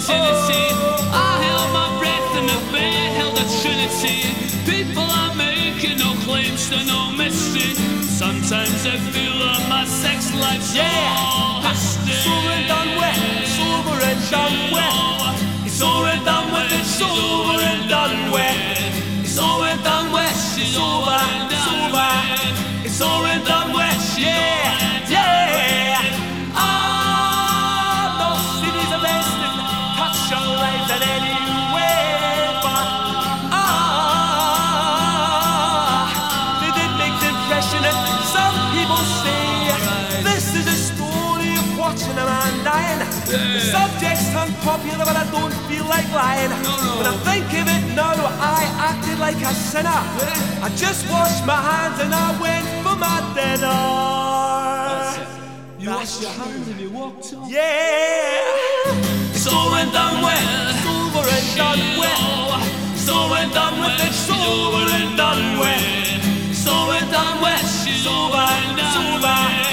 infinity. I held my breath and the bear held a trinity. People are making no claims to no mystery. Sometimes I feel that my sex life's all history. It's over and done with. It's over and done with. It's over and done with. It's over and done with. It's over and done with. It's over. It's over. It's over and done with. Yeah, yeah. Ah, those cities are best and touch your lives in any way, but they did make the impression that some people say this is a story of watching a man dying. The subject's unpopular, but I don't feel like lying. When I think of it now, I acted like a sinner. I just washed my hands and I went for my dinner. You washed your hands and you walked off. Yeah. It's over and done with. It's over and done with. It's over and done with. It's over and done with. It's over and done with. It's over. It's over.